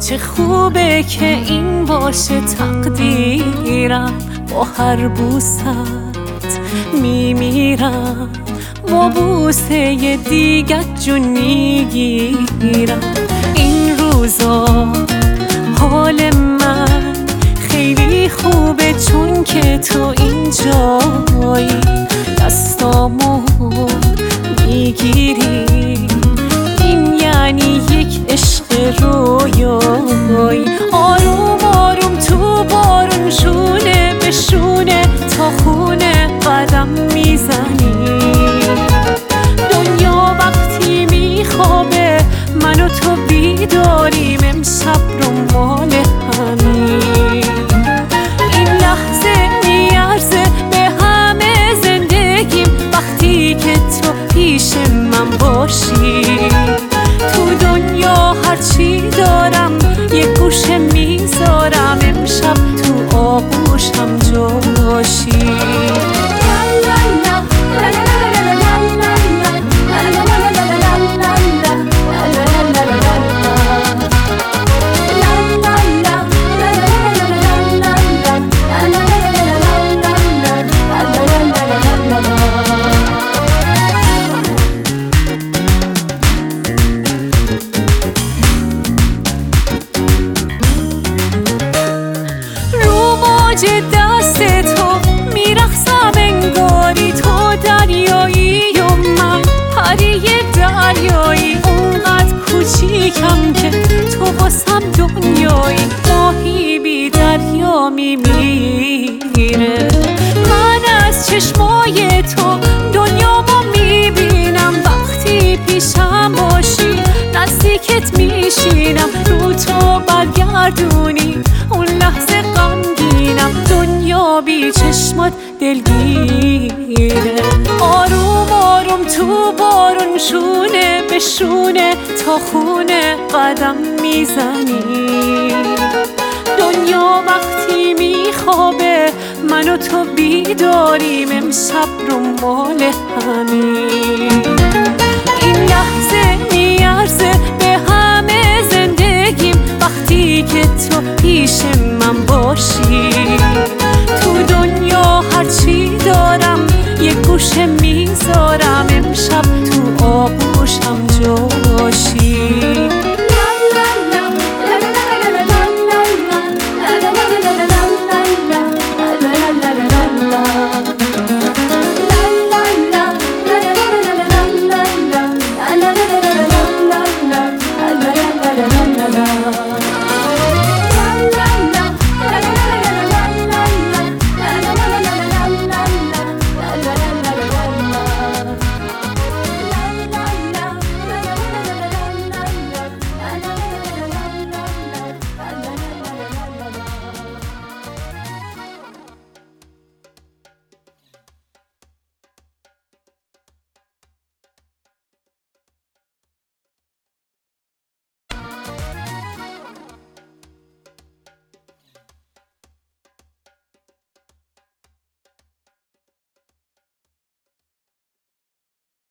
چه خوبه که این باشه تقدیرم، با هر بوست میمیرم، با بوسه دیگه جون میگیرم. این روزا حال من خیلی خوبه چون که تو اینجایی، دستامو میگیری، این یعنی یک عشق رویایی. آروم آروم تو بارون شونه به شونه تا خونه قدم میزنی. دنیا وقتی میخوابه من و تو بیداریم، امشب رو مال همین. این لحظه میارزه به همه زندگیم وقتی که تو پیش من باشی. تو دنیا هرچی دارم یک گوشه میذارم، امشب تو آغوشم جاشی. دست تو میرقصم انگاری تو دریایی و من پری دریایی. اونقدر کوچیکم که تو واسم دنیایی، ماهی بی دریا میمیره. من از چشمای تو دنیامو میبینم، وقتی پیشم باشی نزدیکت میشینم. رو تو برگردونی اون لحظه غمگینم، دنیا بی چشمات دلگیره. آروم آروم تو بارون شونه به شونه تا خونه قدم میزنی. دنیا وقتی میخوابه من و تو بیداریم، امشب رو مال همین. این لحظه میارزه به همه زندگیم وقتی که تو پیش من باشی. تو دنیا هرچی دارم یک گوشه میذارم، امشب تو آغوشم جاشی. La